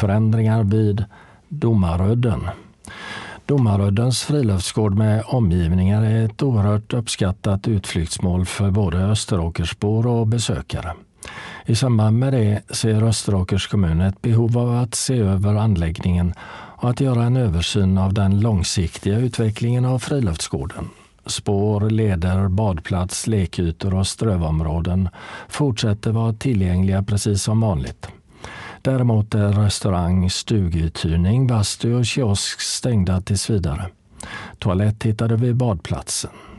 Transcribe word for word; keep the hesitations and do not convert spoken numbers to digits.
förändringar vid Domarudden. Domaruddens friluftsgård med omgivningar är ett oerhört uppskattat utflyktsmål för både Österåkersbor och besökare. I samband med det ser Österåkers kommun ett behov av att se över anläggningen och att göra en översyn av den långsiktiga utvecklingen av friluftsgården. Spår, leder, badplats, lekytor och strövområden fortsätter vara tillgängliga precis som vanligt. Däremot är restaurang, stuguthyrning, bastu och kiosk stängda tills vidare. Toalett hittade vi badplatsen.